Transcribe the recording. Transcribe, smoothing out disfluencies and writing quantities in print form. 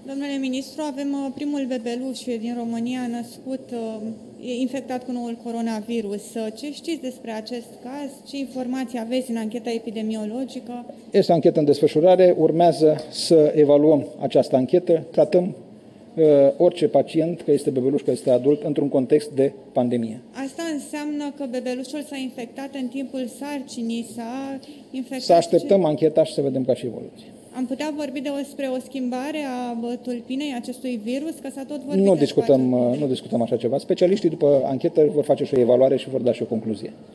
Domnule ministru, avem primul bebeluș din România născut infectat cu noul coronavirus. Ce știți despre acest caz? Ce informații aveți în ancheta epidemiologică? Este o anchetă în desfășurare, urmează să evaluăm această anchetă. Tratăm orice pacient, că este bebeluș, că este adult, într-un context de pandemie. Asta înseamnă că bebelușul s-a infectat în timpul sarcinii, s-a infectat... Să așteptăm ancheta și să vedem ca și evoluție. Am putea vorbi despre o schimbare a tulpinei acestui virus, că s-a tot vorbit Nu discutăm așa ceva. Specialiștii după anchetă vor face și o evaluare și vor da și o concluzie.